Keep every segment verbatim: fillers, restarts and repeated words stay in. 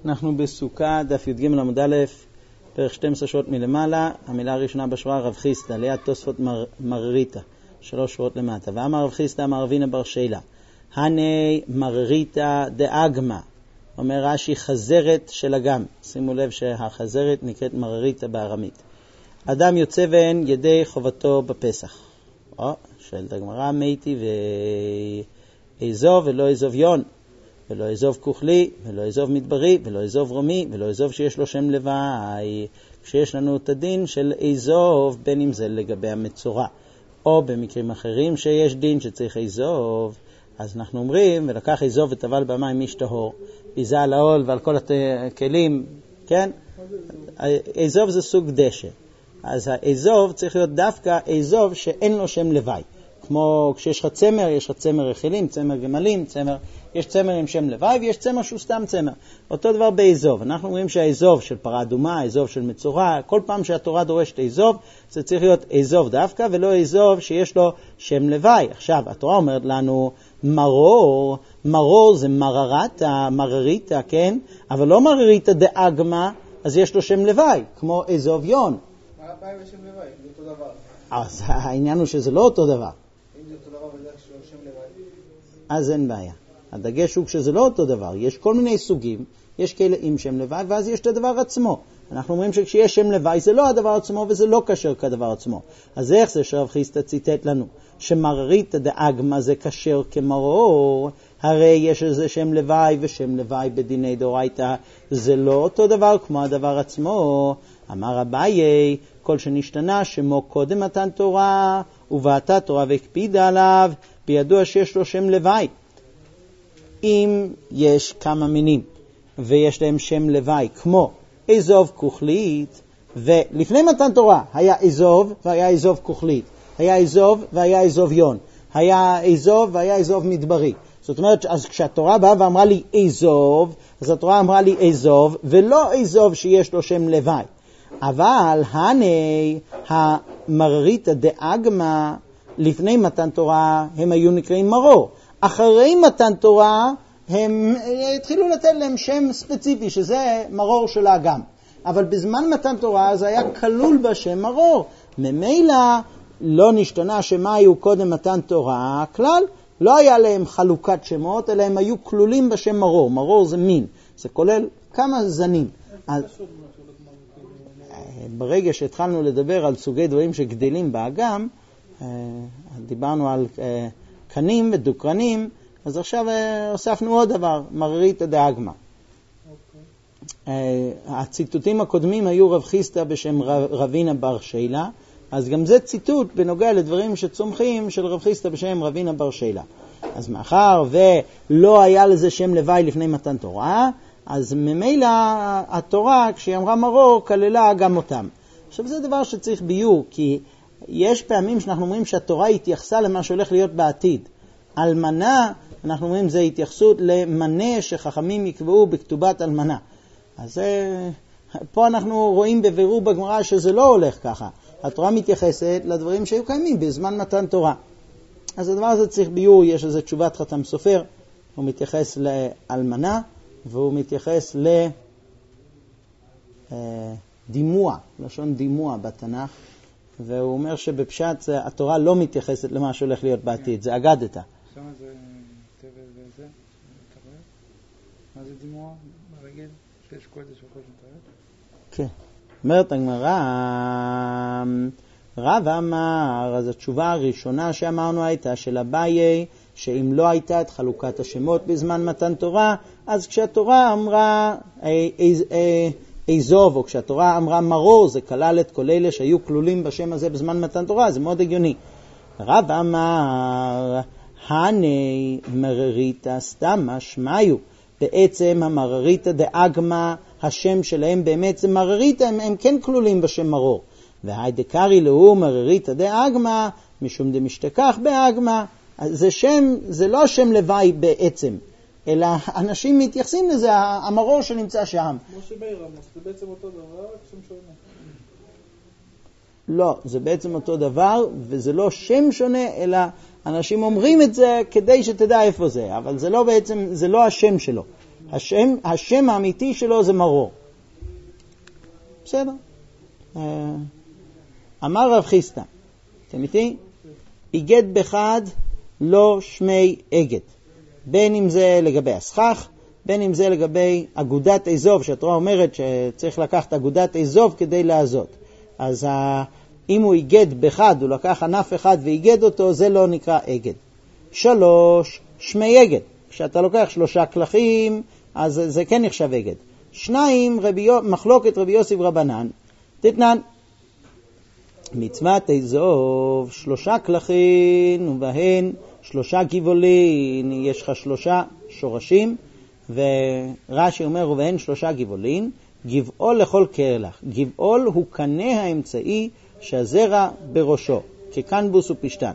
אנחנו בסוכה, דף י"ג עמוד א', פרק שתים עשרה שורות מלמעלה. המילה הראשונה בשורה רב חיסדא, ליד תוספות מר, מרריתא, שלוש שורות למטה. ואמר רב חיסדא אמר רבינה בר שילה, הני מרריתא דאגמא. אומר רש"י, חזרת של אגם. שימו לב שהחזרת נקראת מרריתא בארמית. אדם יוצא ואין ידי חובתו בפסח. או, שואלת הגמרא, מייתי ואיזוב ולא איזוב יון, ולא איזוב כוחלי, ולא איזוב מדברי, ולא איזוב רומי, ולא איזוב שיש לו שם לוואי. כשיש לנו את הדין של איזוב, בין אם זה לגבי המצורע, או במקרים אחרים שיש דין שצריך איזוב, אז אנחנו אומרים, ולקח איזוב וטבל במים איש טהור, ביזה על העול ועל כל הכלים, כן? איזוב זה סוג דשא. אז האיזוב צריך להיות דווקא איזוב שאין לו שם לוואי. כמו כשיש לך צמר, יש לך צמר רכילים, צמר גמלים, צמר, יש צמר עם שם לוואי ויש צמר שהוא סתם צמר. אותו דבר באיזוב. אנחנו אומרים שהאיזוב של פרה אדומה, איזוב של מצורע, כל פעם שהתורה דורשת איזוב, זה צריך להיות איזוב דווקא ולא איזוב שיש לו שם לוואי. עכשיו, התורה אומרת לנו מרור, מרור זה מררתא, מרריתא, כן? אבל לא מרריתא דאגמא, אז יש לו שם לוואי, כמו איזוב יון. מה הבעיה בשם לוואי? זה אותו דבר. אז העניין הוא שזה לא אותו דבר. אם זה אותו דבר בדרך שלו שם לוואי? אז אין בעיה. הדגש הוא שזה לא אותו דבר. יש כל מיני סוגים, יש כאלה עם שם לוואי, ואז יש את הדבר עצמו. אנחנו אומרים שכשיש שם לוואי זה לא הדבר עצמו וזה לא כשר כדבר עצמו. אז איך זה שרב חיסדא ציטט לנו? שמרריתא דאגמא זה כשר כמרור, הרי יש איזה שם לוואי ושם לוואי בדיני דאורייתא, זה לא אותו דבר כמו הדבר עצמו. אמר אביי, כל שנשתנה שמו קודם מתן תורה ובעתה תורה והקפידה עליו, בידוע שיש לו שם לוואי. אם יש כמה מינים ויש להם שם לוואי, כמו איזוב כוחלית, ולפני מתן תורה היה איזוב והיה איזוב כוחלית, היה איזוב והיה איזוב יון, היה איזוב והיה איזוב מדברי. זאת אומרת, אז כשהתורה באה ואמרה לי איזוב, אז התורה אמרה לי איזוב ולא איזוב שיש לו שם לוואי. אבל הני המרריתא דאגמא, לפני מתן תורה הם היו נקראים מרור. אחרי מתן תורה הם התחילו לתת להם שם ספציפי, שזה מרור של האגם. אבל בזמן מתן תורה זה היה כלול בשם מרור. ממילא לא נשתנה שמה היו קודם מתן תורה, כלל לא היה להם חלוקת שמות, אלא הם היו כלולים בשם מרור. מרור זה מין, זה כולל כמה זנים. אז ברגע שהתחלנו לדבר על סוגי דברים שגדלים באגם, דיברנו על קנים ודוקרנים, אז עכשיו הוספנו עוד דבר, מרריתא דאגמא. הציטוטים הקודמים היו רב חיסדא בשם רבינה בר שילה, אז גם זה ציטוט בנוגע לדברים שצומחים של רב חיסדא בשם רבינה בר שילה. אז מאחר ולא היה לזה שם לוואי לפני מתן תורה, אז ממילא התורה כשהיא אמרה מרור כללה גם אותם. עכשיו זה דבר שצריך ביור, כי יש פעמים שאנחנו אומרים שהתורה התייחסה למה שהולך להיות בעתיד. אלמנה, אנחנו אומרים זה התייחסות למנה שחכמים יקבעו בכתובת אלמנה. אז פה אנחנו רואים בבירור בגמרא שזה לא הולך ככה. התורה מתייחסת לדברים שהיו קיימים בזמן מתן תורה. אז הדבר הזה צריך ביור, יש איזו תשובת חתם סופר, הוא מתייחס לאלמנה, והוא מתייחס לדימוע, לשון דימוע בתנ"ך, והוא אומר שבפשט התורה לא מתייחסת למה שהולך להיות בעתיד, זה אגדתא. שם זה תבל וזה, מה זה דימוע ברגל? שיש קודש וקודש מתארת? כן. אומרת הגמרא, רב אמר, אז התשובה הראשונה שאמרנו הייתה של אביי, שאם לא הייתה את חלוקת השמות בזמן מתן תורה, אז כשהתורה אמרה איזוב, או כשהתורה אמרה מרור, זה כלל את כל אלה שהיו כלולים בשם הזה בזמן מתן תורה, זה מאוד הגיוני. רב אמר, הני מרריתא סתם משמעו, בעצם המרריתא דאגמא, השם שלהם באמת זה מרריתא, הם, הם כן כלולים בשם מרור. והי דקרי לו מרריתא דאגמא, משום דמשתכח באגמא, זה שם, זה לא שם לוואי בעצם, אלא אנשים מתייחסים לזה, המרור שנמצא שם. כמו שבאירמוס, זה בעצם אותו דבר, שם שונה. לא, זה בעצם אותו דבר, וזה לא שם שונה, אלא אנשים אומרים את זה כדי שתדע איפה זה, אבל זה לא בעצם, זה לא השם שלו. השם, השם האמיתי שלו זה מרור. בסדר. אמר רב חיסטה, אתם איתי? איגד בחד לא שמי אגד. בין אם זה לגבי הסכך, בין אם זה לגבי אגודת איזוב, שהתורה אומרת שצריך לקחת אגודת איזוב כדי לעזות. אז אם הוא איגד בחד, הוא לקח ענף אחד ואיגד אותו, זה לא נקרא אגד. שלוש, שמי אגד. כשאתה לוקח שלושה כלכים, אז זה כן נחשב אגד. שניים, רבי, מחלוקת רבי יוסי ורבנן. תתנן, מצוות איזוב, שלושה כלכים ובהן שלושה גבעולין, יש לך שלושה שורשים, ורש"י אומר ובהן שלושה גבעולין, גבעול לכל קרלח. גבעול הוא קנה האמצעי שהזרע בראשו, כקנבוס ופשטן.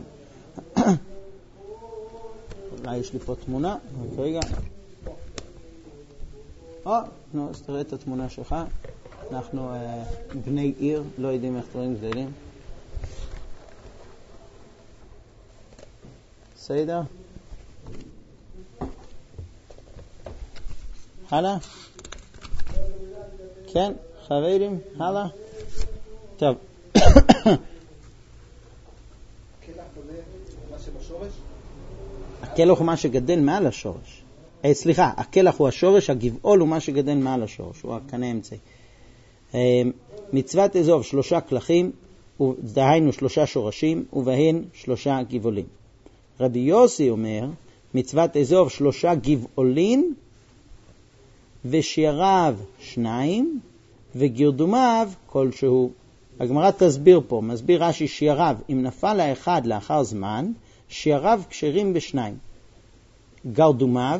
אולי יש לי פה תמונה, רגע. או, נו, אז תראה את התמונה שלך. אנחנו אה, בני עיר, לא יודעים איך תורים גדלים. בסדר? הלאה? כן, חברים, הלאה? טוב. הקלח הוא מה שגדל מעל השורש. אה, סליחה, הקלח הוא השורש, הגבעול הוא מה שגדל מעל השורש, הוא הקנה אמצעי. אה, מצוות איזוב שלושה כלכים, דהיינו שלושה שורשים, ובהן שלושה גבעולים. רבי יוסי אומר, מצוות איזוב שלושה גבעולין, ושיריו שניים, וגרדומיו כלשהו. הגמרא תסביר פה, מסביר רש"י שיריו, אם נפל האחד לאחר זמן, שיריו כשרים בשניים. גרדומיו,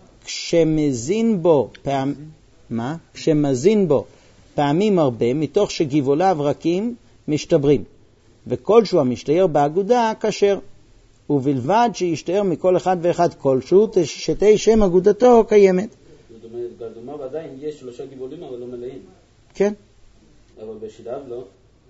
כשמזין בו, פעם, מה? כשמזין בו פעמים הרבה, מתוך שגבעוליו רכים משתברים, וכלשהו המשתער באגודה כשר, ובלבד שישתער מכל אחד ואחד כלשהו, שתהי שם אגודתו קיימת. זאת אומרת, גרדומיו עדיין יש שלושה גבעולים, אבל לא מלאים. כן. אבל בשיריו לא.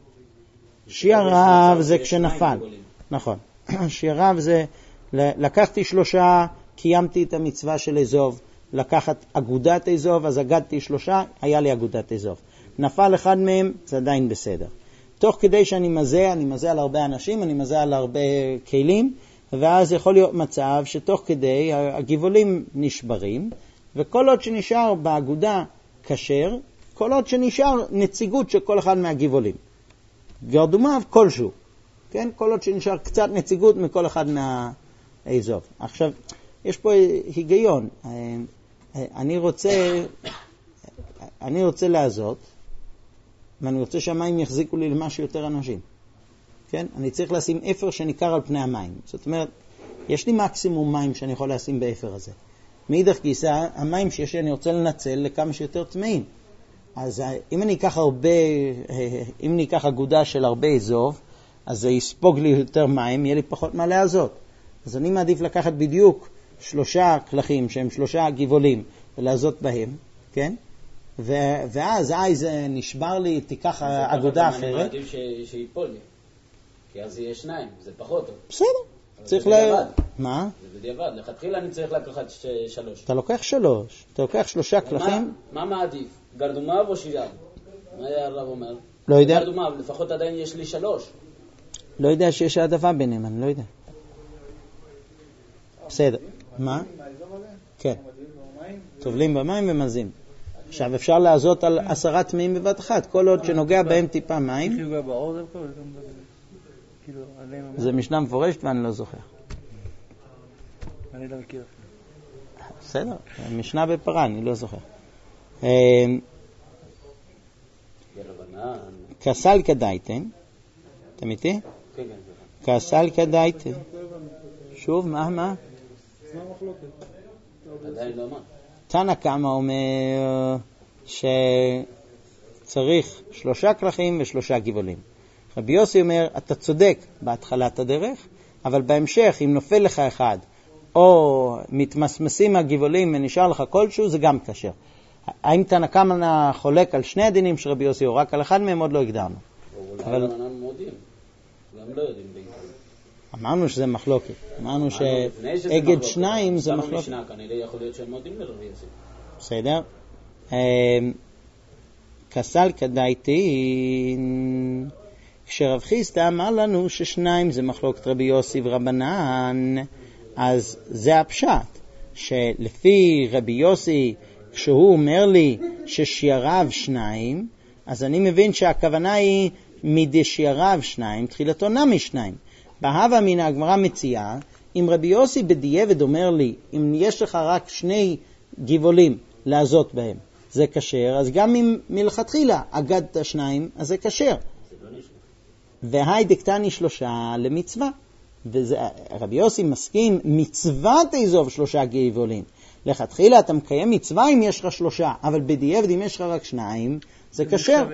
שיריו זה כשנפל. נכון. שיריו זה, לקחתי שלושה, קיימתי את המצווה של איזוב, לקחת אגודת איזוב, אז אגדתי שלושה, היה לי אגודת איזוב. נפל אחד מהם, זה עדיין בסדר. תוך כדי שאני מזה, אני מזה על הרבה אנשים, אני מזה על הרבה כלים, ואז יכול להיות מצב שתוך כדי הגבעולים נשברים, וכל עוד שנשאר באגודה כשר, כל עוד שנשאר נציגות של כל אחד מהגבעולים. גרדומיו כלשהו, כן? כל עוד שנשאר קצת נציגות מכל אחד מהאיזוב. עכשיו, יש פה היגיון. אני רוצה, אני רוצה לעזות, ואני רוצה שהמים יחזיקו לי למשהו יותר אנשים. כן? אני צריך לשים אפר שניכר על פני המים. זאת אומרת, יש לי מקסימום מים שאני יכול לשים באפר הזה. מאידך גיסא, המים שיש לי אני רוצה לנצל לכמה שיותר טמאים. אז אם אני אקח הרבה, אם אני אקח אגודה של הרבה איזוב, אז זה יספוג לי יותר מים, יהיה לי פחות מה לעזות. אז אני מעדיף לקחת בדיוק שלושה כלכים שהם שלושה גבעולים ולעזות בהם, כן? ו- ואז אי זה נשבר לי, תיקח אגודה אחרת. אני מעדיף ש- שיפול לי, כי אז יהיה שניים, זה פחות טוב. בסדר. צריך ל... מה? זה בדיעבד, לכתחילה אני צריך לקחת ש- שלוש. אתה לוקח שלוש, אתה לוקח שלושה כלכים. מה, מה מעדיף? גרדומיו או שיריו? מה היה הרב אומר? לא יודע. גרדומיו, לפחות עדיין יש לי שלוש. לא יודע שיש העדפה ביניהם, אני לא יודע. בסדר. מה? כן. טובלים במים ומזים. עכשיו אפשר לעזות על עשרה טמאים בבת אחת, כל עוד שנוגע בהם טיפה מים. זה משנה מפורשת ואני לא זוכר. אני לא מכיר. בסדר, משנה בפרה, אני לא זוכר. כסל כדאיתן, אתם איתי? כן, כן. כסל כדאיתן. שוב, מה, מה? עדיין לא מה. תנא קמא אומר שצריך שלושה כלכים ושלושה גבעולים. רבי יוסי אומר, אתה צודק בהתחלת הדרך, אבל בהמשך, אם נופל לך אחד, או מתמסמסים הגבעולים ונשאר לך כלשהו, זה גם כשר. האם תנא קמא חולק על שני הדינים של רבי יוסי, או רק על אחד מהם עוד לא הגדרנו. אבל אנחנו מודים, גם לא יודעים בעיקר. אמרנו שזה מחלוקת. אמרנו שאגד שניים זה מחלוקת. כנראה יכול להיות שהם מודים לרבי יוסי. בסדר? כסל כדאיתין, כשרב חיסדא אמר לנו ששניים זה מחלוקת רבי יוסי ורבנן, אז זה הפשט, שלפי רבי יוסי, כשהוא אומר לי ששיעריו שניים, אז אני מבין שהכוונה היא מדשיעריו שניים, תחילתו נמי שניים. בהווה מן הגמרא מציעה, אם רבי יוסי בדיעבד אומר לי, אם יש לך רק שני גבעולים לעזות בהם, זה כשר, אז גם אם מלכתחילה אגדת שניים, אז זה כשר. והי דקטני שלושה למצווה. רבי יוסי מסכים, מצווה תעזוב שלושה גבעולים. לכתחילה אתה מקיים מצווה אם יש לך שלושה, אבל בדיעבד אם יש לך רק שניים, זה כשר.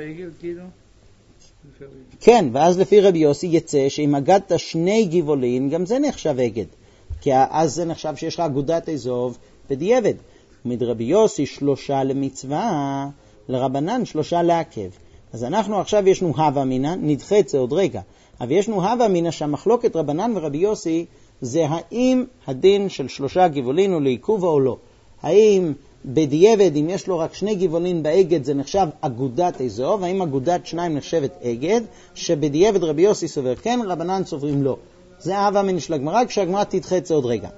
כן, ואז לפי רבי יוסי יצא שאם אגדת שני גבעולים, גם זה נחשב אגד. כי אז זה נחשב שיש לך אגודת עזוב בדיעבד. ומדרבי יוסי שלושה למצווה, לרבנן שלושה לעכב. אז אנחנו עכשיו ישנו הווה מינה, נדחה את זה עוד רגע, אבל ישנו הווה מינה שהמחלוקת רבנן ורבי יוסי זה האם הדין של שלושה גבעולים הוא לעיכוב או לא. האם בדיעבד אם יש לו רק שני גבעולים באגד זה נחשב אגודת עזוב, האם אגודת שניים נחשבת אגד, שבדיעבד רבי יוסי סובר כן, רבנן סוברים לא. זה ההווה מינה של הגמרא, כשהגמרא תדחה את זה עוד רגע.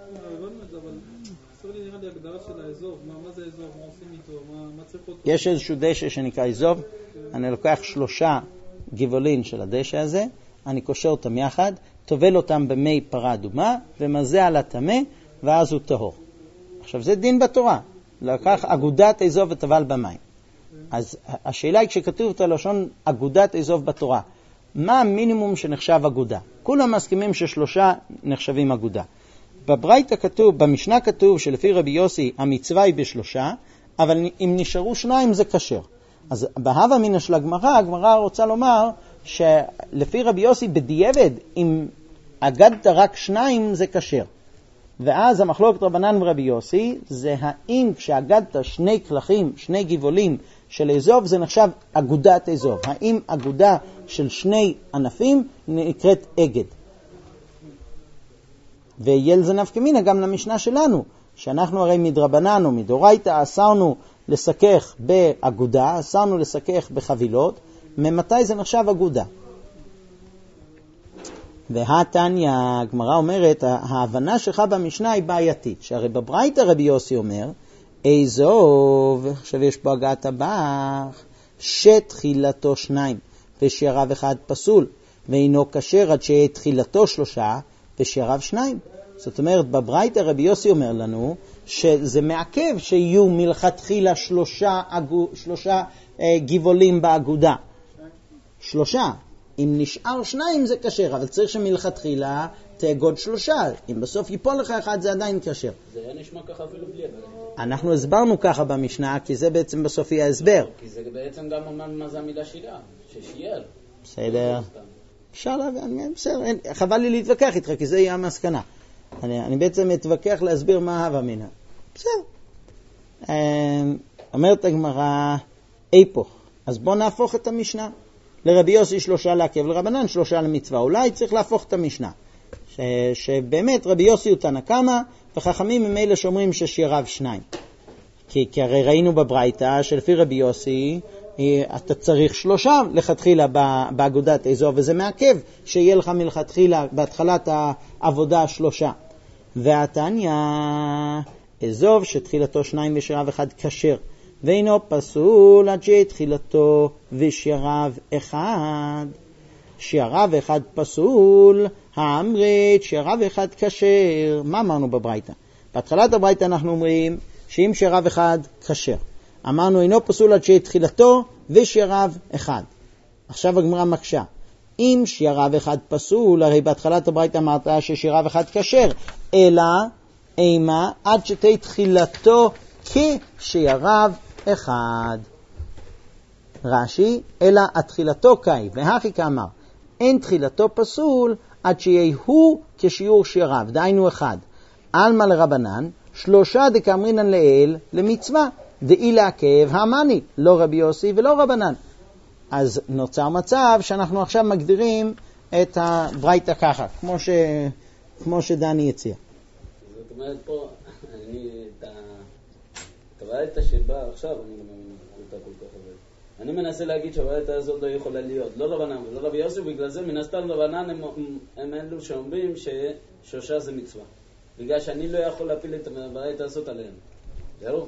יש איזשהו דשא שנקרא איזוב, אני לוקח שלושה גבעולים של הדשא הזה, אני קושר אותם יחד, טובל אותם במי פרה אדומה, ומזה על הטמא, ואז הוא טהור. עכשיו זה דין בתורה, לקח אגודת איזוב וטבל במים. אז השאלה היא כשכתוב את הלשון אגודת איזוב בתורה, מה המינימום שנחשב אגודה? כולם מסכימים ששלושה נחשבים אגודה. בברייתא כתוב, במשנה כתוב שלפי רבי יוסי המצווה היא בשלושה, אבל אם נשארו שניים זה כשר. אז בהווה מינה של הגמרא, הגמרא רוצה לומר שלפי רבי יוסי בדיעבד, אם אגדת רק שניים זה כשר. ואז המחלוקת רבנן ורבי יוסי זה האם כשאגדת שני כלכים, שני גבעולים של איזוב זה נחשב אגודת איזוב. האם אגודה של שני ענפים נקראת אגד. ויל זה נפקא מינה גם למשנה שלנו, שאנחנו הרי מדרבנן או מדורייתא אסרנו לסכך באגודה, אסרנו לסכך בחבילות, ממתי זה נחשב אגודה? והתניא, הגמרא אומרת, ההבנה שלך במשנה היא בעייתית, שהרי בברייתא רבי יוסי אומר, איזוב, עכשיו יש פה הגעת הבח, שתחילתו שניים, ושיעריו אחד פסול, ואינו כשר עד שתחילתו שלושה, ושיעריו שניים. זאת אומרת, בברייתא רבי יוסי אומר לנו, שזה מעכב שיהיו מלכתחילה שלושה, אגו, שלושה אה, גבעולים באגודה. שלושה. אם נשאר שניים זה כשר, אבל צריך שמלכתחילה תאגוד שלושה. אם בסוף ייפול לך אחד זה עדיין כשר. זה היה נשמע ככה אפילו בלי אבל. אנחנו הסברנו ככה במשנה, כי זה בעצם בסוף יהיה הסבר. כי זה בעצם גם אומר מה זה המילה שילה, ששיער. בסדר. אפשר להבין, בסדר. חבל לי להתווכח איתך, כי זה יהיה המסקנה. אני, אני בעצם מתווכח להסביר מה ההווה מינה. בסדר. אומרת הגמרא, איפוך. אז בוא נהפוך את המשנה. לרבי יוסי שלושה לעכב, לרבנן שלושה למצווה. אולי צריך להפוך את המשנה. ש, שבאמת רבי יוסי הוא תנא קמא, וחכמים הם אלה שאומרים ששיעריו שניים. כי, כי הרי ראינו בברייתא שלפי רבי יוסי, אתה צריך שלושה לכתחילה באגודת איזוב, וזה מעכב שיהיה לך מלכתחילה בהתחלת העבודה שלושה. והתניא, איזוב שתחילתו שניים ושיעריו אחד כשר, ואינו פסול עד שתחילתו ושיעריו אחד. שיעריו אחד פסול, האמרית שיעריו אחד כשר. מה אמרנו בברייתא? בהתחלת הברייתא אנחנו אומרים שאם שיעריו אחד כשר, אמרנו אינו פסול עד שתחילתו ושיעריו אחד. עכשיו הגמרא מקשה. אם שיעריו אחד פסול, הרי בהתחלת הברייתא אמרת ששיעריו אחד כשר, אלא אימה עד שתהיה תחילתו כשיעריו אחד. רש"י, אלא התחילתו קאי, והכי כאמר, אין תחילתו פסול עד שיהיה הוא כשיעור שיעריו, דהיינו אחד. אלמה לרבנן, שלושה דקאמרינן לאל למצווה, דאי לעכב המני, לא רבי יוסי ולא רבנן. אז נוצר מצב שאנחנו עכשיו מגדירים את הברייתא ככה, כמו, ש... כמו שדני הציע. זאת אומרת פה, אני את הברייתא שבאה עכשיו, אני לא מאמין אותה כל כך הרבה. אני מנסה להגיד שהברייתא הזאת לא יכולה להיות, לא רבנן ולא רבי יוסי, בגלל זה מן הסתם רבנן הם, הם אלו שאומרים ששלושה זה מצווה. בגלל שאני לא יכול להפיל את הברייתא הזאת עליהם. זהו?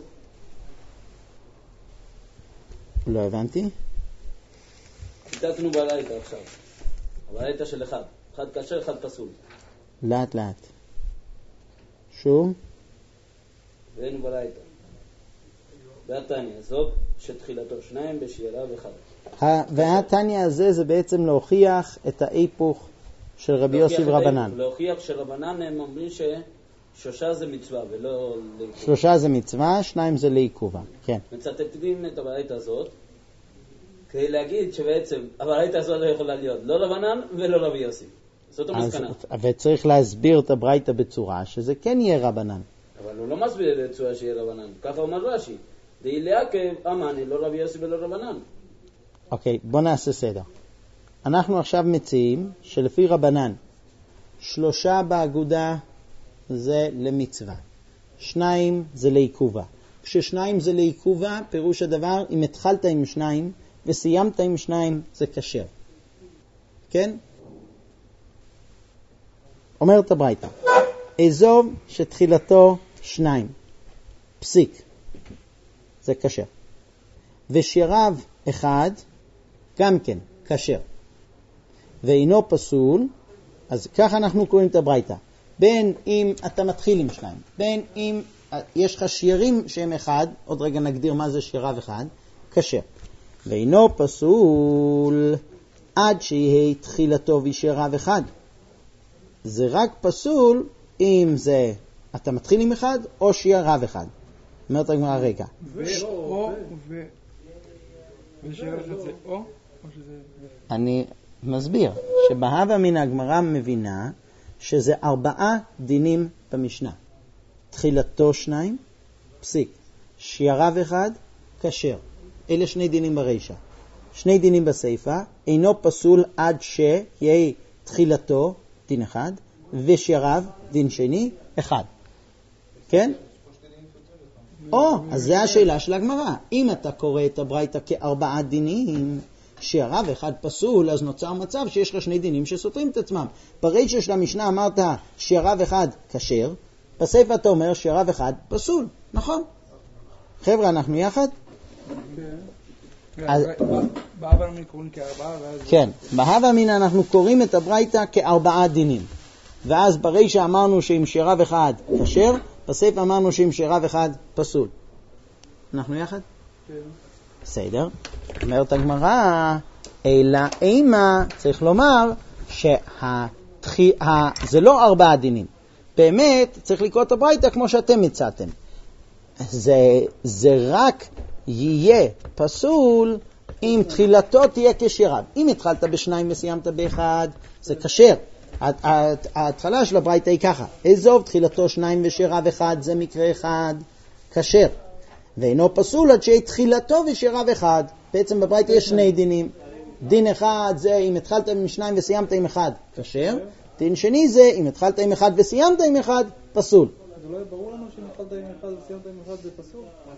לא הבנתי. ציטטנו ברייתא עכשיו. הברייתא של אחד. אחד כשר, אחד פסול. לאט לאט. שוב. ראינו ברייתא. והתניא, זאת שתחילתו שניים בשיירה וחד. והתניא הזה זה בעצם להוכיח את ההיפוך של רבי יוסי ורבנן. להוכיח שרבנן הם אומרים ששלושה זה מצווה ולא לעיכובה. שלושה זה מצווה, שניים זה לעיכובה. כן. מצטטים את הברייתא הזאת כדי להגיד שבעצם הברייתא הזאת לא יכולה להיות לא רבנן ולא רבי יוסי. זאת המסקנה. וצריך להסביר את הברייתא בצורה שזה כן יהיה רבנן. אבל הוא לא מסביר בצורה שיהיה רבנן. ככה אומר רש"י. די לעכב אמני לא רבי יוסי ולא רבנן. אוקיי, בוא נעשה סדר. אנחנו עכשיו מציעים שלפי רבנן שלושה באגודה זה למצווה, שניים זה לעיכובה. כששניים זה לעיכובה, פירוש הדבר, אם התחלת עם שניים וסיימת עם שניים זה כשר. כן? אומרת הברייתא, אזוב שתחילתו שניים, פסיק, זה כשר. ושיריו אחד, גם כן, כשר. ואינו פסול, אז ככה אנחנו קוראים את הברייתא. בין אם אתה מתחיל עם שניים, בין אם יש לך שירים שהם אחד, עוד רגע נגדיר מה זה שיריו אחד, כשר. ואינו פסול עד שיהיה תחילתו ושיריו אחד. זה רק פסול אם זה אתה מתחיל עם אחד או שיריו אחד. אומרת הגמרא רגע. או ו... ושיריו אחד זה או? או שזה... אני מסביר שבהווה מן הגמרא מבינה שזה ארבעה דינים במשנה. תחילתו שניים, פסיק. שיריו אחד, כשר. אלה שני דינים ברישה. שני דינים בסייפה, אינו פסול עד שיהיה תחילתו, דין אחד, ושיריו, דין שני, אחד. כן? או, אז זה השאלה של הגמרא. אם אתה קורא את הברייתא כארבעה דינים, שיריו אחד פסול, אז נוצר מצב שיש לך שני דינים שסותרים את עצמם. ברישה של המשנה אמרת שיריו אחד כשר, בסייפה אתה אומר שיריו אחד פסול, נכון? חבר'ה, אנחנו יחד? בהווה מן קוראים כארבעה ואז... כן, בהווה מן אנחנו קוראים את הברייתא כארבעה דינים. ואז ברישה אמרנו שאם שיריו אחד כשר, בסייפה אמרנו שאם שיריו אחד פסול. אנחנו יחד? כן. בסדר. אומרת הגמרא, אלא אימה, צריך לומר שזה לא ארבעה דינים. באמת צריך לקרוא את הברייתא כמו שאתם הצעתם. זה, זה רק יהיה פסול אם תחילתו תהיה כשיריו. אם התחלת בשניים וסיימת באחד, זה כשר. ההתחלה של הברייתא היא ככה, אזוב תחילתו שניים ושיריו אחד, זה מקרה אחד, כשר. ואינו פסול עד שיהיה תחילתו ושיריו אחד. בעצם בברייתא יש שני דינים. דין אחד זה אם התחלת עם שניים וסיימת עם אחד, כשר. דין שני זה אם התחלת עם אחד וסיימת עם אחד, פסול. אז אולי ברור לנו שאם התחלת עם אחד וסיימת עם אחד זה פסול?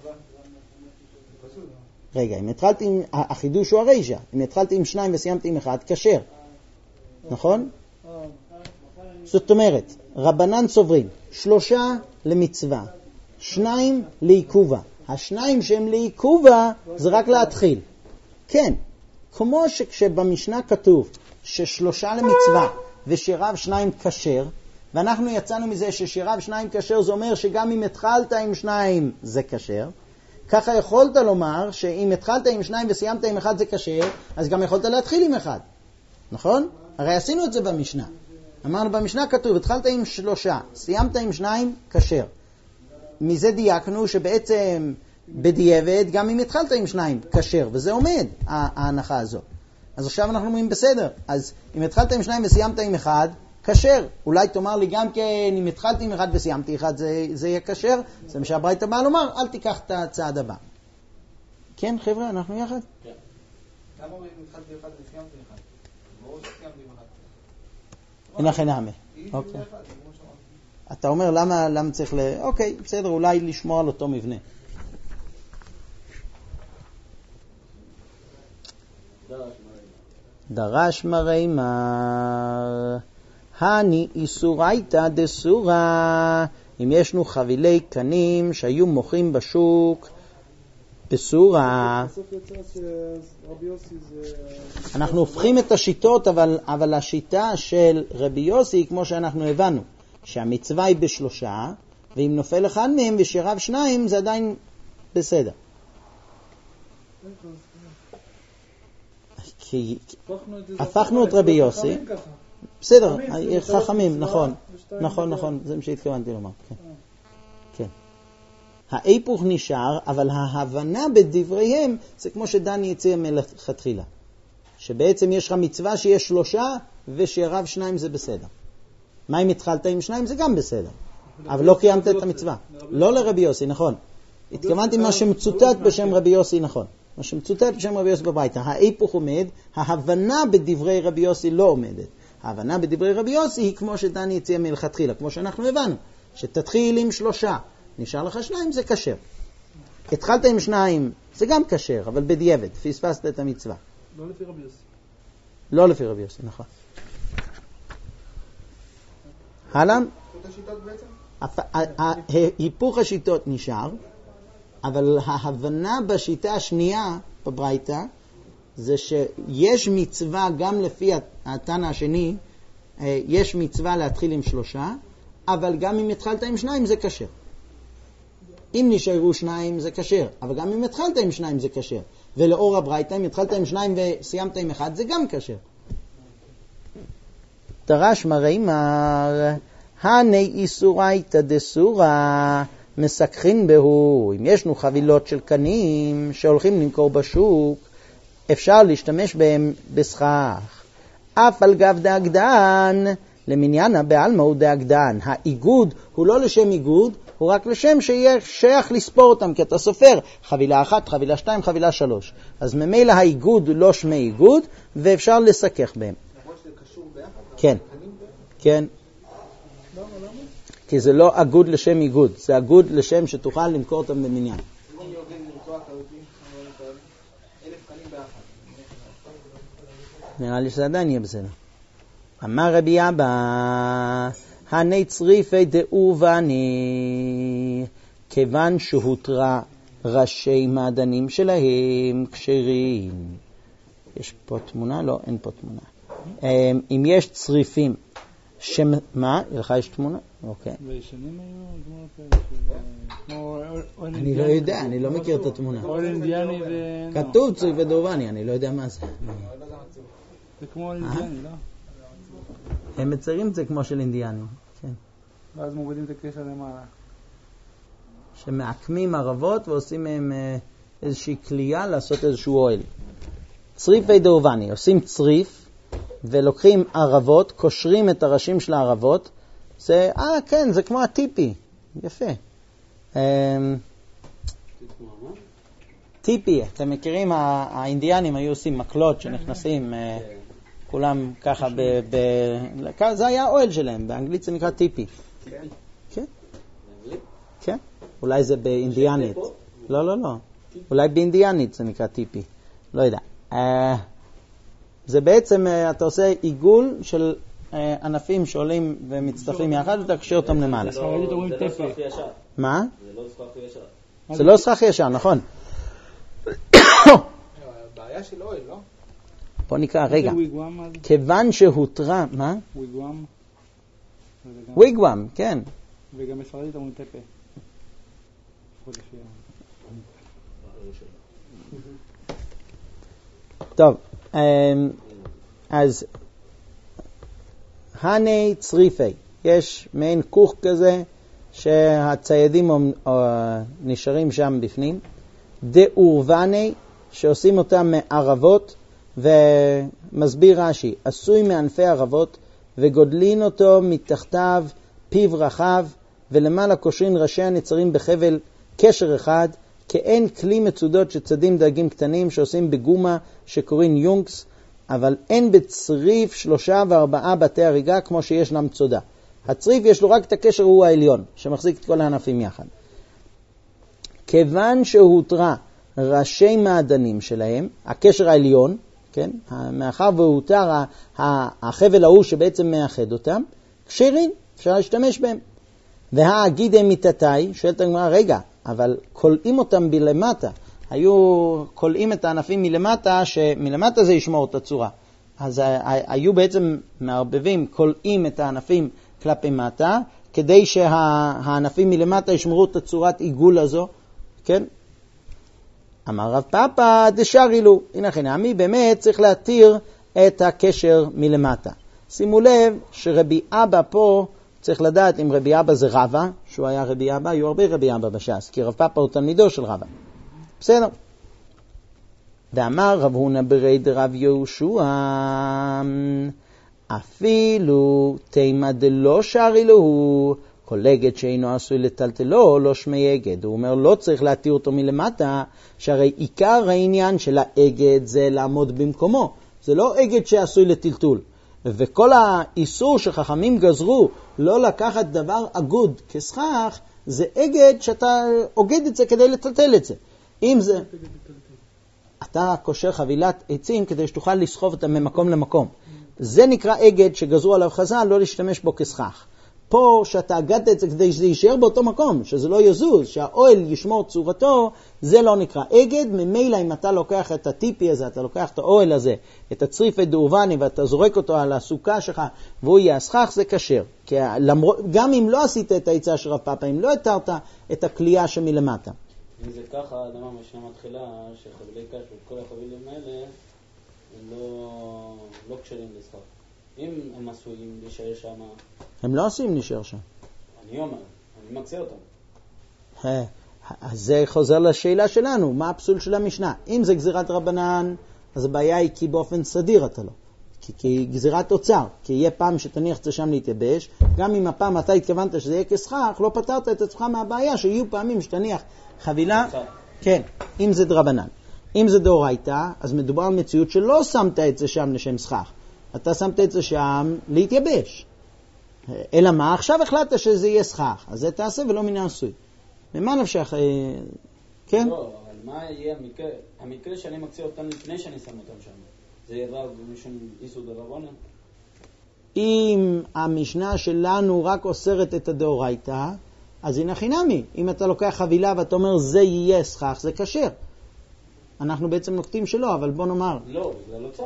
רגע, אם התחלת עם, החידוש הוא הרישה, אם התחלת עם שניים וסיימת עם אחד, כשר. נכון? זאת אומרת, רבנן סוברים, שלושה למצווה, שניים לעיכובה. השניים שהם לעיכובה זה רק להתחיל. כן, כמו שכשבמשנה כתוב ששלושה למצווה ושיריו שניים כשר, ואנחנו יצאנו מזה ששיריו שניים כשר, זה אומר שגם אם התחלת עם שניים זה כשר, ככה יכולת לומר שאם התחלת עם שניים וסיימת עם אחד זה כשר, אז גם יכולת להתחיל עם אחד. נכון? הרי עשינו את זה במשנה. אמרנו במשנה כתוב, התחלת עם שלושה, סיימת עם שניים, כשר. מזה דייקנו שבעצם בדיעבד, גם אם התחלת עם שניים, כשר, וזה עומד, ההנחה הזאת. אז עכשיו אנחנו אומרים בסדר, אז אם התחלת עם שניים וסיימת עם אחד, כשר. אולי תאמר לי גם כן, אם התחלתי עם אחד וסיימתי אחד, זה, זה יהיה כשר. זה מה שהברייתא באה לומר, אל תיקח את הצעד הבא. כן, חבר'ה, אנחנו יחד? כן. למה אם התחלתי אחד וסיימתי אחד? ברור שסיימתי עם אחד. אין לכם נעמה. אוקיי. אתה אומר למה, למה צריך ל... אוקיי, בסדר, אולי לשמור על אותו מבנה. דרש מרי מר, הני איסורייתא דסורא, אם ישנו חבילי קנים שהיו מוכרים בשוק בסורא. בסוף יצא שרבי יוסי זה... אנחנו הופכים את השיטות, אבל, אבל השיטה של רבי יוסי, כמו שאנחנו הבנו, שהמצווה היא בשלושה, ואם נופל אחד מהם ושירב שניים, זה עדיין בסדר. כי הפכנו את רבי יוסי. בסדר, חכמים, נכון, נכון, נכון, זה מה שהתכוונתי לומר. כן. ההיפוך נשאר, אבל ההבנה בדבריהם זה כמו שדני הציע מלכתחילה, שבעצם יש לך מצווה שיש שלושה ושירב שניים זה בסדר. מה אם התחלת עם שניים זה גם בסדר, אבל לא קיימת את המצווה. לא לרבי יוסי, נכון. התכוונתי מה שמצוטט בשם רבי יוסי, נכון. מה שמצוטט בשם רבי יוסי בברייתא. ההיפוך עומד, ההבנה בדברי רבי יוסי לא עומדת. ההבנה בדברי רבי יוסי היא כמו שדני הציע מלכתחילה, כמו שאנחנו הבנו, שתתחיל עם שלושה, נשאר לך שניים, זה כשר. התחלת עם שניים, זה גם כשר, אבל בדיעבד, פספסת את המצווה. לא לפי רבי יוסי. לא לפי רבי יוסי, נכון. הלאה? היפוך השיטות נשאר, אבל ההבנה בשיטה השנייה בברייתא, זה שיש מצווה גם לפי התנא השני, יש מצווה להתחיל עם שלושה, אבל גם אם התחלת עם שניים זה כשר. אם נשארו שניים זה כשר, אבל גם אם התחלת עם שניים זה כשר. ולאור הברייתא, אם התחלת עם שניים וסיימת עם אחד, זה גם כשר. דרש מרי מר, הני איסורייתא דסורא, מסככין בהו. אם ישנו חבילות של קנים שהולכים למכור בשוק, אפשר להשתמש בהם בסכך. אף על גב דאגדן, למניינה בעלמא הוא דאגדן. האיגוד הוא לא לשם איגוד, הוא רק לשם שיהיה שייך לספור אותם, כי אתה סופר חבילה אחת, חבילה שתיים, חבילה שלוש. אז ממילא האיגוד הוא לא שמי איגוד, ואפשר לסכך בהם. למרות שזה קשור ביחד? כן, כן. כי זה לא אגוד לשם איגוד, זה אגוד לשם שתוכל למכור אותם במניין. נראה לי שזה עדיין יהיה בסדר. אמר רבי אבא, הני צריפי דאובני, כיוון שהותרה ראשי מעדנים שלהם כשרים. יש פה תמונה? לא, אין פה תמונה. אם יש צריפים, מה? לך יש תמונה? אוקיי. וישנים היו תמונות כאלה? אני לא יודע, אני לא מכיר את התמונה. אול אינדיאני ו... כתוב צריפי דאובני, אני לא יודע מה זה. זה כמו אול אינדיאני, לא? הם מציירים את זה כמו של אינדיאנים, כן. ואז מורידים את הקשר למעלה. שמעקמים ערבות ועושים מהם איזושהי כלייה לעשות איזשהו אוהל. צריפי דאובני, עושים צריף ולוקחים ערבות, קושרים את הראשים של הערבות. זה, אה כן, זה כמו הטיפי, יפה. טיפי, אתם מכירים, האינדיאנים היו עושים מקלות שנכנסים כולם ככה, ב, ב, זה היה האוהל שלהם, באנגלית זה נקרא טיפי. כן? כן? כן? אולי זה באינדיאנית. לא, לא, לא. אולי באינדיאנית זה נקרא טיפי. לא יודע. זה בעצם, אתה עושה עיגול של ענפים שעולים ומצטרפים יחד, ואתה קשר אותם למעלה. זה לא סכך ישר. מה? זה לא סכך ישר. זה לא סכך ישר, נכון. בעיה של אוהל, לא? בוא נקרא, רגע. כיוון שהותרה, מה? וויגוואם. וויגוואם, כן. וגם בספרדית אומרים טפה. טוב, אז הני צריפי, יש מעין כוך כזה שהציידים נשארים שם בפנים. דאורבני, שעושים אותם מערבות, ומסביר רש"י, עשוי מענפי ערבות וגודלין אותו מתחתיו פיו רחב, ולמעלה קושרים ראשי הנצרים בחבל קשר אחד, כאין כלי מצודות שצדים דגים קטנים שעושים בגומה שקוראים יונקס, אבל אין בצריף שלושה וארבעה בתי הריגה כמו שיש להם צודה. הצריף יש לו רק את הקשר, הוא העליון שמחזיק את כל הענפים יחד. כיוון שהותרה ראשי מעדנים שלהם, הקשר העליון, כן? מאחר והותר החבל ההוא שבעצם מאחד אותם, כשרים, אפשר להשתמש בהם. והגידי מיתתי, שואלת הגמרא, רגע, אבל קולעים אותם בלמטה. היו קולעים את הענפים מלמטה, שמלמטה זה ישמור את הצורה. אז היו בעצם מערבבים, קולעים את הענפים כלפי מטה, כדי שהענפים מלמטה ישמרו את הצורת עיגול הזו, כן? אמר רב פאפא דשארי לו, הנה חינמי, באמת צריך להתיר את הקשר מלמטה. שימו לב שרבי אבא פה, צריך לדעת אם רבי אבא זה רבא, שהוא היה רבי אבא, היו הרבה רבי אבא בש"ס, כי רב פאפא הוא תלמידו של רבא. בסדר. ואמר רב הונא ברי דרב יהושע, אפילו תימא דלא שרי לו, כל אגד שאינו עשוי לטלטלו, לא שמי אגד. הוא אומר, לא צריך להתיר אותו מלמטה, שהרי עיקר העניין של האגד זה לעמוד במקומו. זה לא אגד שעשוי לטלטול. וכל האיסור שחכמים גזרו לא לקחת דבר אגוד כסכך, זה אגד שאתה אוגד את זה כדי לטלטל את זה. אם זה... אתה קושר חבילת עצים כדי שתוכל לסחוב אותה ממקום למקום. זה נקרא אגד שגזרו עליו חז"ל לא להשתמש בו כסכך. פה שאתה אגדת את זה כדי שזה יישאר באותו מקום, שזה לא יזוז, שהאוהל ישמור צורתו, זה לא נקרא אגד. ממילא אם אתה לוקח את הטיפי הזה, אתה לוקח את האוהל הזה, את הצריף דורבני, ואתה זורק אותו על הסוכה שלך, והוא יהיה סכך, זה כשר. כי למרות, גם אם לא עשית את העצה של רב פאפא, אם לא התרת את הכלייה שמלמטה. אם זה ככה, אדמה משנה מתחילה, שחבילי קש וכל החבילים האלה, הם לא, לא קשרים לסכך. אם הם עשויים להישאר שם... הם לא עשויים להישאר שם. אני אומר, אני מקצה אותם. אז זה חוזר לשאלה שלנו, מה הפסול של המשנה? אם זה גזירת רבנן, אז הבעיה היא כי באופן סדיר אתה לא. כי, כי גזירת אוצר, כי יהיה פעם שתניח את זה שם להתייבש, גם אם הפעם אתה התכוונת שזה יהיה כסכך, לא פתרת את עצמך מהבעיה שיהיו פעמים שתניח חבילה, כן, אם זה דרבנן. אם זה דאורייתא, אז מדובר על מציאות שלא שמת את זה שם לשם סכך. אתה שמת את זה שם להתייבש. אלא מה? עכשיו החלטת שזה יהיה סכך. אז זה תעשה ולא מן העשוי. ומה נפשך? כן? לא, אבל מה יהיה המקרה? המקרה שאני מקצה אותם לפני שאני שם אותם שם. זה יהיה רב משום איסור דרבנן? אם המשנה שלנו רק אוסרת את הדאורייתא, אז הנה חינמי. אם אתה לוקח חבילה ואתה אומר זה יהיה סכך, זה כשר. אנחנו בעצם נוקטים שלא, אבל בוא נאמר. לא, זה לא צד.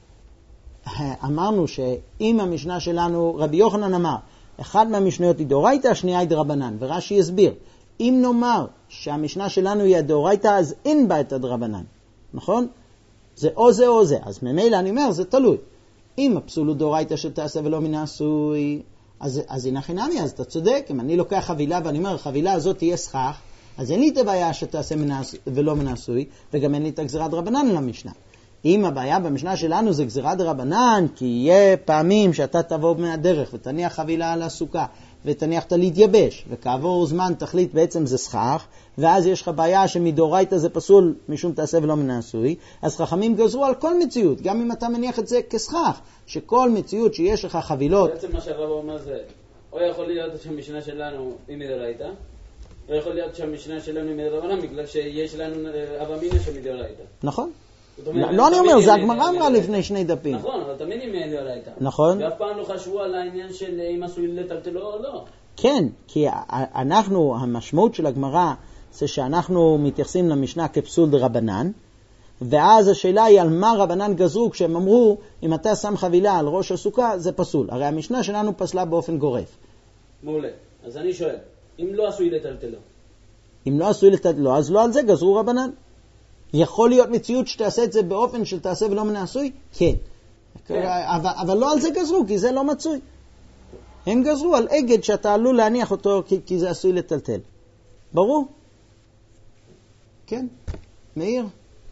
אמרנו שאם המשנה שלנו, רבי יוחנן אמר, אחד מהמשניות היא דאורייתא, השנייה היא דרבנן, ורש"י הסביר, אם נאמר שהמשנה שלנו היא הדאורייתא, אז אין בה את הדרבנן, נכון? זה או זה או זה, אז ממילא אני אומר, זה תלוי. אם הפסול הוא דאורייתא שתעשה ולא מן העשוי, אז, אז הנה חינמי, אז אתה צודק, אם אני לוקח חבילה ואני אומר, החבילה הזאת תהיה סכך, אז אין לי את הבעיה שתעשה ולא מן העשוי, וגם אין לי את הגזירת דרבנן למשנה. אם הבעיה במשנה שלנו זה גזירת דרבנן, כי יהיה פעמים שאתה תבוא מהדרך ותניח חבילה על הסוכה ותניח אתה להתייבש, וכעבור זמן תחליט בעצם זה סכך, ואז יש לך בעיה שמדאורייתא זה פסול משום תעשה ולא מן העשוי, אז חכמים גזרו על כל מציאות, גם אם אתה מניח את זה כסכך, שכל מציאות שיש לך חבילות... בעצם מה שהרב אומר זה, או יכול להיות שהמשנה שלנו היא מדאורייתא, או יכול להיות שהמשנה שלנו היא מדרבנן, בגלל שיש לנו אבא מינא שמדאורייתא. נכון. לא אני אומר, זה הגמרא אמרה לפני שני דפים. נכון, אבל תמיד היא מדאורייתא. נכון. ואף פעם לא חשבו על העניין של אם עשוי לטלטלו או לא. כן, כי אנחנו, המשמעות של הגמרא זה שאנחנו מתייחסים למשנה כפסול דרבנן, ואז השאלה היא על מה רבנן גזרו כשהם אמרו, אם אתה שם חבילה על ראש הסוכה, זה פסול. הרי המשנה שלנו פסלה באופן גורף. מעולה. אז אני שואל, אם לא עשוי לטלטלו? אם לא עשוי לטלטלו, אז לא על זה גזרו רבנן. יכול להיות מציאות שתעשה את זה באופן של תעשה ולא מן העשוי? כן. כן. אבל, אבל לא על זה גזרו, כי זה לא מצוי. הם גזרו על אגד שאתה עלול להניח אותו כי, כי זה עשוי לטלטל. ברור? כן. מאיר?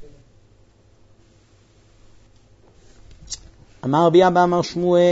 אמר רבי אבא אמר שמואל,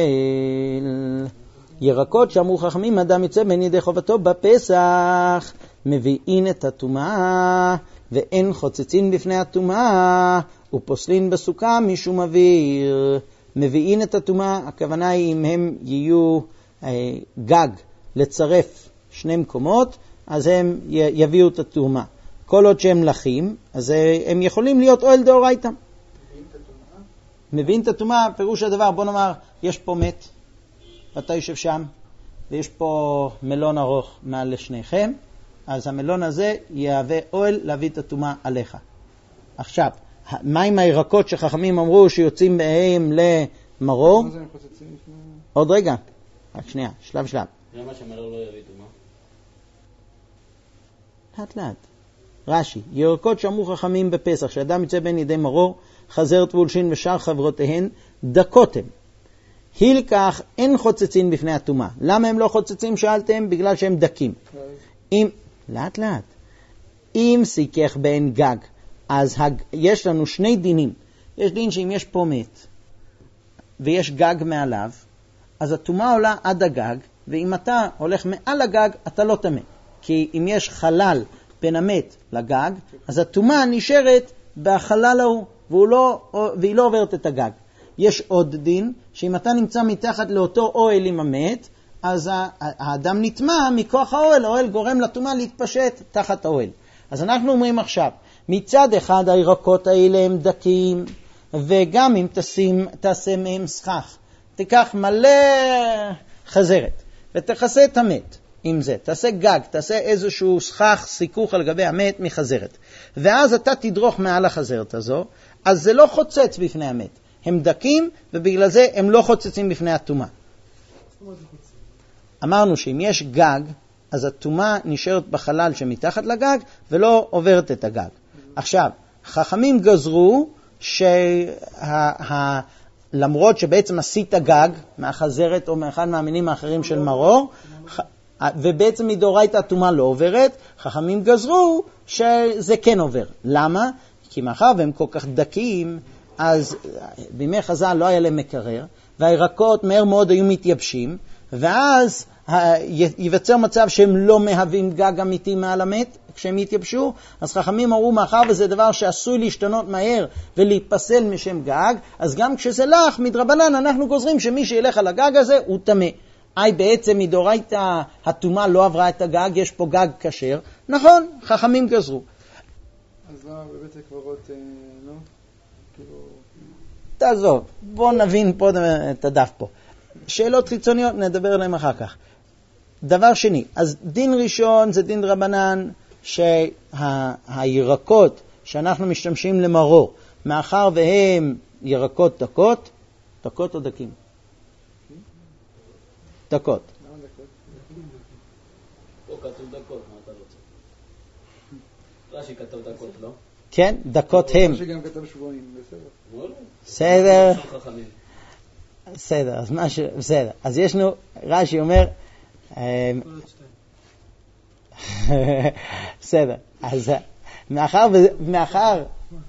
ירקות שאמרו חכמים, אדם יצא בין ידי חובתו בפסח, מביאים את הטומאה, ואין חוצצין בפני הטומאה, ופוסלין בסוכה משום אוויר. מביאים את הטומאה, הכוונה היא אם הם יהיו אה, גג לצרף שני מקומות, אז הם י- יביאו את הטומאה. כל עוד שהם לחים, אז אה, הם יכולים להיות אוהל דאורייתא. מבין את הטומאה, פירוש הדבר, בוא נאמר, יש פה מת, ואתה יושב שם, ויש פה מלון ארוך מעל לשניכם, אז המלון הזה יהווה אוהל להביא את הטומאה עליך. עכשיו, מה עם הירקות שחכמים אמרו שיוצאים מהם למרור? מה זה הם חוצצים לפני? עוד רגע, רק שנייה, שלב שלב. למה שמלון לא יביא טומאה? לאט לאט. רש"י, ירקות שאמרו חכמים בפסח, שאדם יצא בין ידי מרור, חזר תבולשין ושאר חברותיהן, דקות הם. הילקח אין חוצצין בפני הטומאה. למה הם לא חוצצים שאלתם? בגלל שהם דקים. אם, לאט לאט, אם סיכך בין גג, אז הג, יש לנו שני דינים. יש דין שאם יש פה מת, ויש גג מעליו, אז הטומאה עולה עד הגג, ואם אתה הולך מעל הגג, אתה לא טמא. כי אם יש חלל בין המת לגג, אז הטומאה נשארת בחלל ההוא, והוא לא, והיא לא עוברת את הגג. יש עוד דין, שאם אתה נמצא מתחת לאותו אוהל עם המת, אז האדם נטמע מכוח האוהל, האוהל גורם לטומאה להתפשט תחת האוהל. אז אנחנו אומרים עכשיו, מצד אחד הירקות האלה הם דקים, וגם אם תשים, תעשה מהם סכך, תיקח מלא חזרת, ותכסה את המת עם זה, תעשה גג, תעשה איזשהו סכך, סיכוך על גבי המת מחזרת, ואז אתה תדרוך מעל החזרת הזו, אז זה לא חוצץ בפני המת, הם דקים, ובגלל זה הם לא חוצצים בפני הטומאה. אמרנו שאם יש גג, אז הטומאה נשארת בחלל שמתחת לגג, ולא עוברת את הגג. עכשיו, חכמים גזרו, שלמרות שבעצם עשית גג, מהחזרת או מאחד מהמינים האחרים של מרור, ובעצם מדאורייתא הטומאה לא עוברת, חכמים גזרו שזה כן עובר. למה? כי מאחר והם כל כך דקים, אז בימי חז"ל לא היה להם מקרר, והירקות מהר מאוד היו מתייבשים, ואז ייווצר מצב שהם לא מהווים גג אמיתי מעל המת כשהם יתייבשו. אז חכמים אמרו, מאחר וזה דבר שעשוי להשתנות מהר ולהיפסל משם גג, אז גם כשזה לך מדרבנן אנחנו גוזרים שמי שילך על הגג הזה הוא טמא. אי בעצם מדאורייתא הטומאה לא עברה את הגג, יש פה גג כשר. נכון, חכמים גזרו. אז לא, בבית הקברות, לא? כאילו... תעזוב, בוא נבין פה את הדף פה. שאלות חיצוניות נדבר עליהן אחר כך. דבר שני, אז דין ראשון זה דין רבנן, שהירקות שאנחנו משתמשים למרור, מאחר והם ירקות דקות, דקות או דקים? דקות. למה דקות? פה כתוב דקות, מה אתה רוצה? רש"י כתוב דקות, לא? כן, דקות הם. שגם כתב שבועים, בסדר. בסדר. בסדר, אז משהו, בסדר. אז יש לנו, רש"י אומר, בסדר, אז מאחר, מאחר,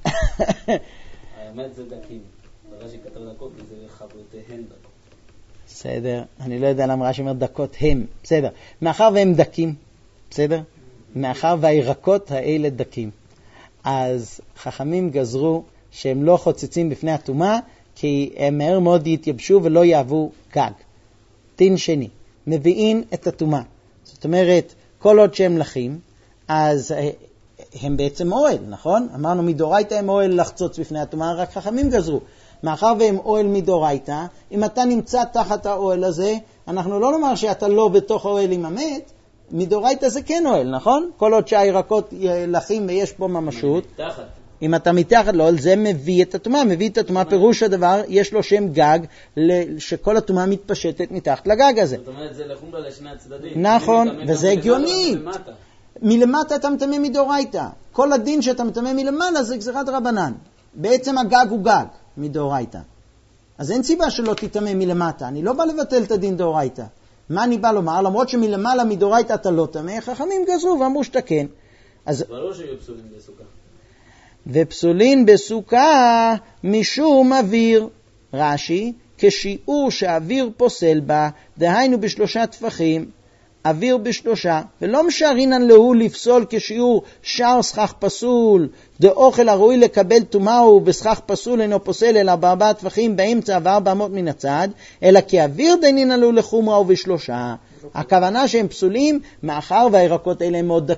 האמת זה דקים, רש"י כתב דקות, כי זה חברותיהן דקות. בסדר, אני לא יודע למה רש"י אומר דקות הם, בסדר, מאחר והם דקים, בסדר, מאחר והירקות האלה דקים, אז חכמים גזרו שהם לא חוצצים בפני הטומאה, כי הם מהר מאוד יתייבשו ולא יעבו גג. דין שני, מביאים את הטומאה. זאת אומרת, כל עוד שהם לחים, אז הם בעצם אוהל, נכון? אמרנו מדאורייתא הם אוהל לחצוץ בפני הטומאה, רק חכמים גזרו. מאחר והם אוהל מדאורייתא, אם אתה נמצא תחת האוהל הזה, אנחנו לא נאמר שאתה לא בתוך האוהל עם המת, מדאורייתא זה כן אוהל, נכון? כל עוד שהירקות לחים ויש פה ממשות. תחת. אם אתה מתחת לאוהל, זה מביא את הטומאה, מביא את הטומאה, פירוש הדבר, יש לו שם גג, שכל הטומאה מתפשטת מתחת לגג הזה. זאת אומרת, זה לחומרה לשני הצדדים. נכון, וזה הגיוני. מלמטה אתה מטמא מדאורייתא. כל הדין שאתה מטמא מלמעלה זה גזירת רבנן. בעצם הגג הוא גג מדאורייתא. אז אין סיבה שלא תטמא מלמטה. אני לא בא לבטל את הדין דאורייתא. מה אני בא לומר? למרות שמלמעלה מדאורייתא אתה לא טמא, חכמים גזרו ואמרו שאתה כן. אז ברור שיהיו פסולים בסוכה. ופסולין בסוכה משום אוויר. רש"י, כשיעור שאוויר פוסל בה, דהיינו בשלושה טפחים, אוויר בשלושה, ולא משארינן להוא לפסול כשיעור שער סכך פסול, דאוכל הראוי לקבל טומאה בסכך פסול אינו פוסל אלא בארבעה טפחים באמצע וארבע אמות מן הצד, אלא כי אוויר דנינן להוא לחומרה ובשלושה. הכוונה שהם פסולים מאחר והירקות האלה הם מאוד דקים.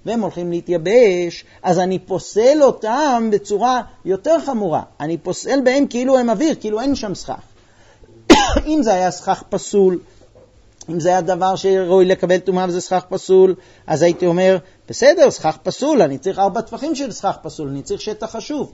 והם הולכים להתייבש, אז אני פוסל אותם בצורה יותר חמורה. אני פוסל בהם כאילו הם אוויר, כאילו אין שם סכך. אם זה היה סכך פסול, אם זה היה דבר שראוי לקבל טומאה וזה סכך פסול, אז הייתי אומר, בסדר, סכך פסול, אני צריך ארבע טפחים של סכך פסול, אני צריך שטח חשוב.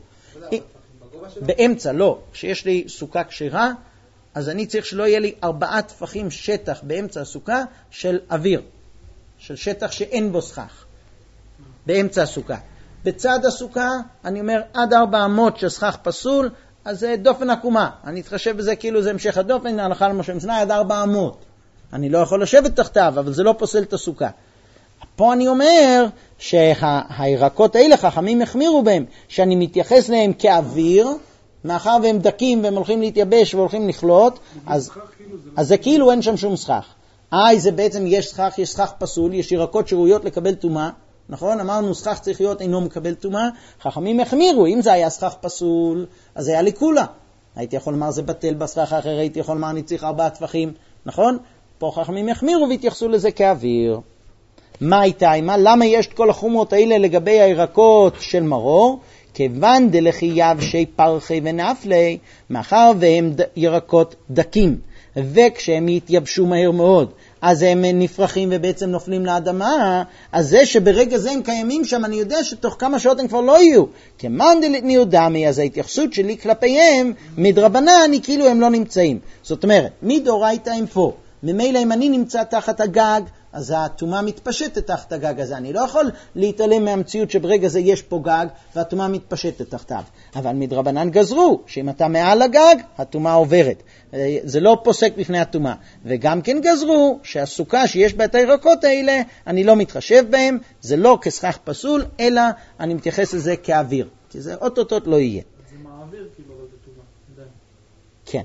באמצע, לא. כשיש לי סוכה כשרה, אז אני צריך שלא יהיה לי ארבעה טפחים שטח באמצע הסוכה של אוויר, של שטח שאין בו סכך, באמצע הסוכה. בצד הסוכה, אני אומר, עד ארבע אמות של סכך פסול, אז זה דופן עקומה. אני אתחשב בזה כאילו זה המשך הדופן, ההלכה למשה משנה עד ארבע אמות. אני לא יכול לשבת תחתיו, אבל זה לא פוסל את הסוכה. פה אני אומר שהירקות האלה חכמים החמירו בהם, שאני מתייחס להם כאוויר, מאחר והם דקים והם הולכים להתייבש והולכים לכלות, אז, אז זה כאילו אין שם שום סכך. איי, זה בעצם יש סכך, יש סכך פסול, יש ירקות שראויות לקבל טומאה, נכון? אמרנו סכך צריך להיות אינו מקבל טומאה, חכמים החמירו, אם זה היה סכך פסול, אז היה לי כולה. הייתי יכול לומר זה בטל בסכך האחר, הייתי יכול לומר אני צריך ארבעה טפחים, נכון? פה חכמים החמירו והתייחסו לזה כאוויר. מה הייתה? מה? למה יש את כל החומות האלה לגבי הירקות של מרור? כיוון דלחייב שי פרחי ונפלי, מאחר והם ירקות דקים, וכשהם יתייבשו מהר מאוד, אז הם נפרחים ובעצם נופלים לאדמה, אז זה שברגע זה הם קיימים שם, אני יודע שתוך כמה שעות הם כבר לא יהיו. כמאן דלתניהו דמי, אז ההתייחסות שלי כלפיהם, מדרבנן, היא כאילו הם לא נמצאים. זאת אומרת, מדאורייתא הם פה. ממילא אם אני נמצא תחת הגג, אז הטומאה מתפשטת תחת הגג הזה. אני לא יכול להתעלם מהמציאות שברגע זה יש פה גג, והטומאה מתפשטת תחתיו. אבל מדרבנן גזרו, שאם אתה מעל הגג, הטומאה עוברת. זה לא פוסק בפני הטומאה. וגם כן גזרו, שהסוכה שיש בה את הירקות האלה, אני לא מתחשב בהם, זה לא כסכך פסול, אלא אני מתייחס לזה כאוויר. כי זה אוטוטוט לא יהיה. זה מעביר כאילו לא בטומאה. כן.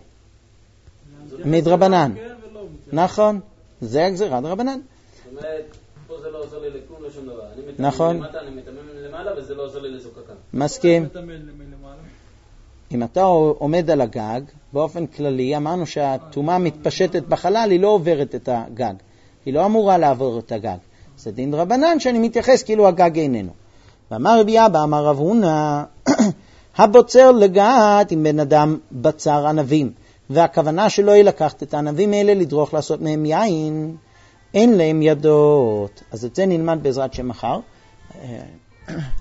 מדרבנן. נכון. זה הגזירת רבנן. זאת אומרת, פה זה לא עוזר לי לכלום לשום דבר. אני נכון. מתאמן למטה, אני מתאמן למעלה, וזה לא עוזר לי לזוקקה. מסכים. אם אתה עומד על הגג, באופן כללי, אמרנו שהטומאה מתפשטת בחלל, היא לא עוברת את הגג. היא לא אמורה לעבור את הגג. זה דין רבנן שאני מתייחס כאילו הגג איננו. ואמר רבי אבא, אמר רב הונא, הבוצר לגעת עם בן אדם בצר ענבים. והכוונה שלו היא לקחת את הענבים האלה, לדרוך לעשות מהם יין, אין להם ידות. אז את זה נלמד בעזרת שם מחר.